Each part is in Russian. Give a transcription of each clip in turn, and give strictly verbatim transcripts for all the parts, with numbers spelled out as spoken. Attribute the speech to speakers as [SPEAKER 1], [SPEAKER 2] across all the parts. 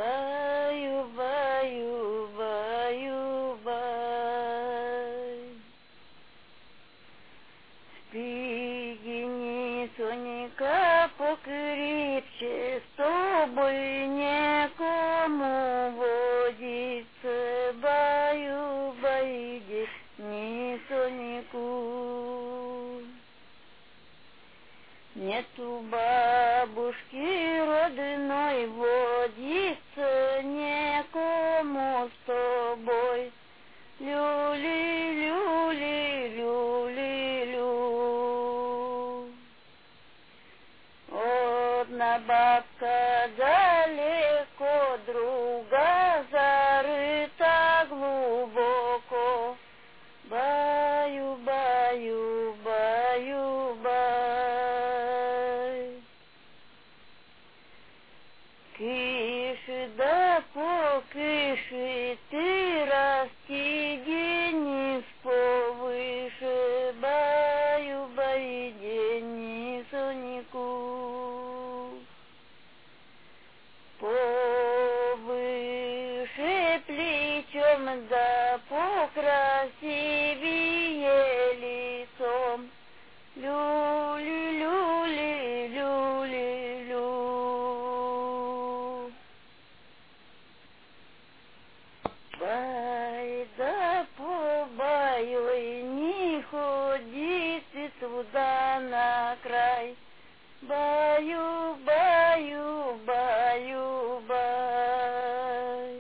[SPEAKER 1] Баю, баю, баю, бай. Спи, Денисонька, покрепче, с тобой некому водиться. Баю, баю, Денисоньку. Нету бабушки родной, водиться некому с тобой. Люли, люли, люли, лю. Одна бабка далеко, друга зарыта глубоко. Баю, баю, баю, бай. Киши да покиши, ты расти, Денис, повыше. Баю, баю, Денисоньку. Повыше плечом, да покрасивее лицом. Люли, люли, люли, лю. Бай да побай, ой, не ходи ты туда на край. Баю, баю, баю, бай.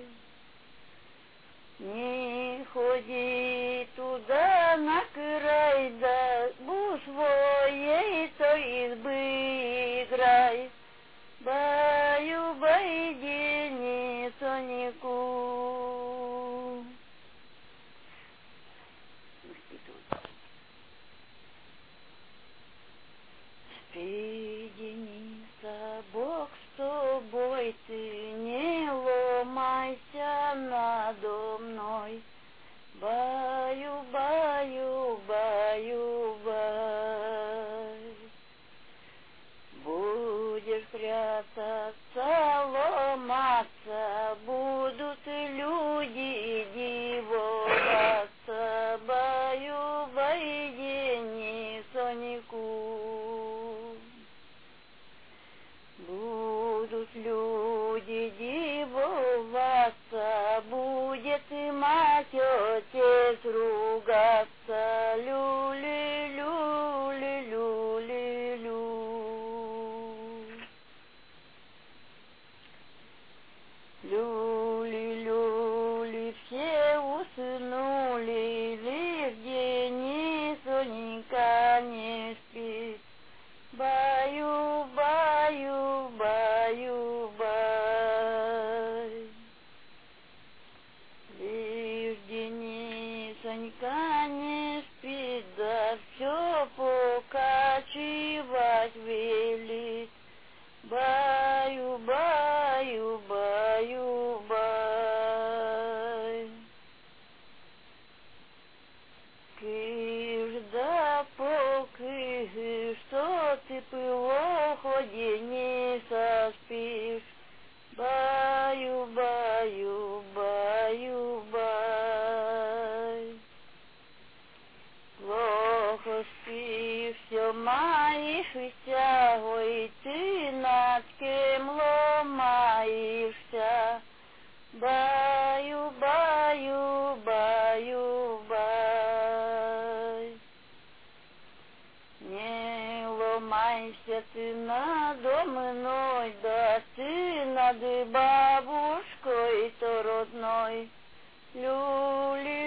[SPEAKER 1] Не ходи туда на край, да у своей-то избы играй. Баю, бай, Денисоньку. Спи, Дениса, Бог с тобой, ты не ломайся надо мной. Баю, баю, баю, бай. Будешь прятаться, ломаться, будут люди дивоваться. Баю, бай, Денисоньку. Будут люди дивоваться, будет и мать, отец ругаться. Люли, люли, люли, лю. Люли, люли, все уснули, лишь Денисонька не спит. Баю, баю, баю, бай. Лишь Денисонька не спит, да все покачивать велит. Баю, баю, баю, бай. Киш да покиш, что ты плохо, Дениса, спишь. Баю, баю, баю, бай. Плохо спишь, все маешься, ой, ты над кем ломаешься. Баю, баю, баю, бай. Не ломайся ты надо мной, да ты над бабушкой-то родной. Люли,